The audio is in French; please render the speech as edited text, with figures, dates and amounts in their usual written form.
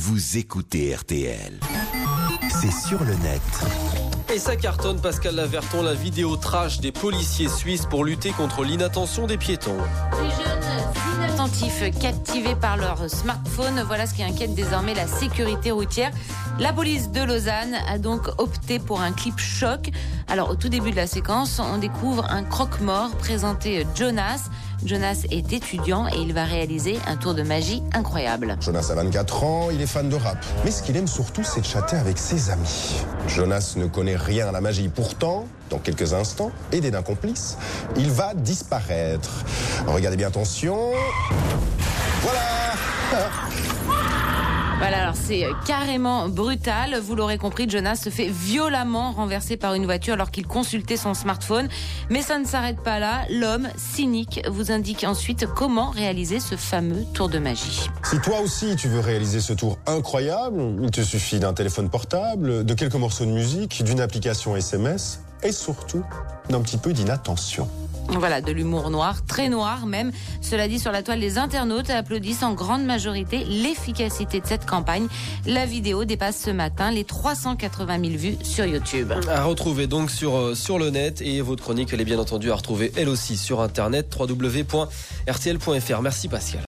vous écoutez RTL. C'est sur le net. Et ça cartonne, Pascal Laverton, la vidéo trash des policiers suisses pour lutter contre l'inattention des piétons. Les jeunes inattentifs captivés par leur smartphone, voilà ce qui inquiète désormais la sécurité routière. La police de Lausanne a donc opté pour un clip choc. Alors au tout début de la séquence, on découvre un croque-mort présenté Jonas. Jonas est étudiant et il va réaliser un tour de magie incroyable. Jonas a 24 ans, il est fan de rap. Mais ce qu'il aime surtout, c'est de chatter avec ses amis. Jonas ne connaît rien à la magie. Pourtant, dans quelques instants, aidé d'un complice, il va disparaître. Regardez bien, attention. Voilà. Voilà, alors c'est carrément brutal. Vous l'aurez compris, Jonas se fait violemment renverser par une voiture alors qu'il consultait son smartphone. Mais ça ne s'arrête pas là. L'homme cynique vous indique ensuite comment réaliser ce fameux tour de magie. Si toi aussi tu veux réaliser ce tour incroyable, il te suffit d'un téléphone portable, de quelques morceaux de musique, d'une application SMS et surtout d'un petit peu d'inattention. Voilà, de l'humour noir, très noir même. Cela dit, sur la toile, les internautes applaudissent en grande majorité l'efficacité de cette campagne. La vidéo dépasse ce matin les 380 000 vues sur YouTube. À retrouver donc sur le net, et votre chronique, elle est bien entendu à retrouver elle aussi sur internet, www.rtl.fr. Merci Pascal.